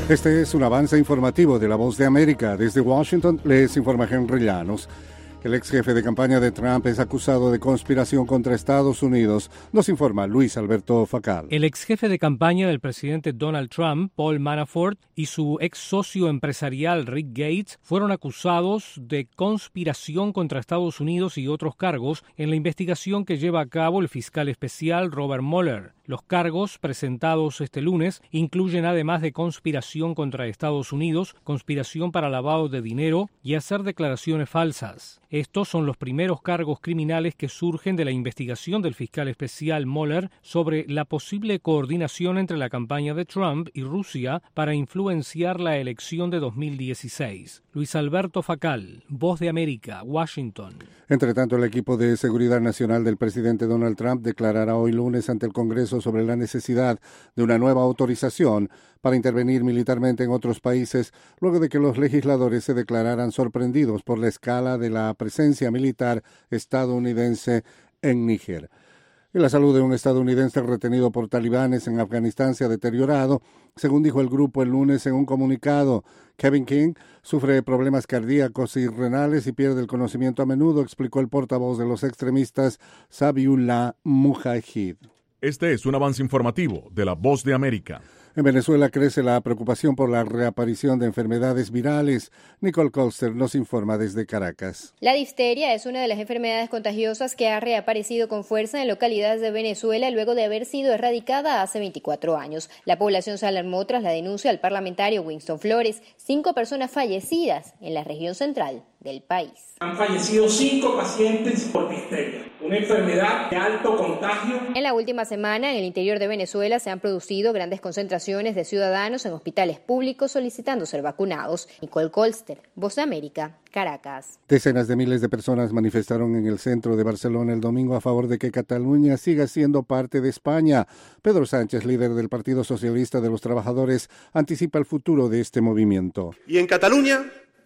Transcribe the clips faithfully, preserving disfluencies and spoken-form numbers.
Este es un avance informativo de La Voz de América. Desde Washington les informa Henry Llanos. El ex jefe de campaña de Trump es acusado de conspiración contra Estados Unidos, nos informa Luis Alberto Facal. El ex jefe de campaña del presidente Donald Trump, Paul Manafort, y su ex socio empresarial Rick Gates fueron acusados de conspiración contra Estados Unidos y otros cargos en la investigación que lleva a cabo el fiscal especial Robert Mueller. Los cargos presentados este lunes incluyen, además de conspiración contra Estados Unidos, conspiración para lavado de dinero y hacer declaraciones falsas. Estos son los primeros cargos criminales que surgen de la investigación del fiscal especial Mueller sobre la posible coordinación entre la campaña de Trump y Rusia para influenciar la elección de dos mil dieciséis. Luis Alberto Facal, Voz de América, Washington. Entre tanto, el equipo de seguridad nacional del presidente Donald Trump declarará hoy lunes ante el Congreso sobre la necesidad de una nueva autorización para intervenir militarmente en otros países, luego de que los legisladores se declararan sorprendidos por la escala de la presencia militar estadounidense en Níger. Y la salud de un estadounidense retenido por talibanes en Afganistán se ha deteriorado, según dijo el grupo el lunes en un comunicado. Kevin King sufre problemas cardíacos y renales y pierde el conocimiento a menudo, explicó el portavoz de los extremistas Zabiullah Mujahid. Este es un avance informativo de La Voz de América. En Venezuela crece la preocupación por la reaparición de enfermedades virales. Nicole Colster nos informa desde Caracas. La difteria es una de las enfermedades contagiosas que ha reaparecido con fuerza en localidades de Venezuela luego de haber sido erradicada hace veinticuatro años. La población se alarmó tras la denuncia del parlamentario Winston Flores, cinco personas fallecidas en la región central del país. Han fallecido cinco pacientes por difteria, una enfermedad de alto contagio. En la última semana, en el interior de Venezuela se han producido grandes concentraciones de ciudadanos en hospitales públicos solicitando ser vacunados. Nicole Colster, Voz de América, Caracas. Decenas de miles de personas manifestaron en el centro de Barcelona el domingo a favor de que Cataluña siga siendo parte de España. Pedro Sánchez, líder del Partido Socialista de los Trabajadores, anticipa el futuro de este movimiento. Y en Cataluña,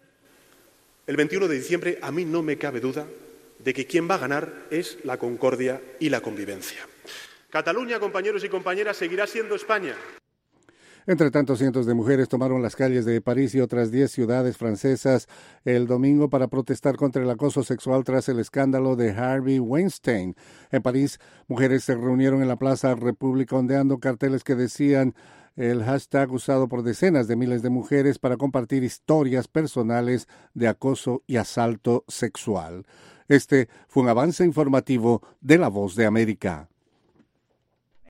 el veintiuno de diciembre, a mí no me cabe duda de que quien va a ganar es la concordia y la convivencia. Cataluña, compañeros y compañeras, seguirá siendo España. Entre tanto, cientos de mujeres tomaron las calles de París y otras diez ciudades francesas el domingo para protestar contra el acoso sexual tras el escándalo de Harvey Weinstein. En París, mujeres se reunieron en la Plaza República ondeando carteles que decían el hashtag usado por decenas de miles de mujeres para compartir historias personales de acoso y asalto sexual. Este fue un avance informativo de La Voz de América.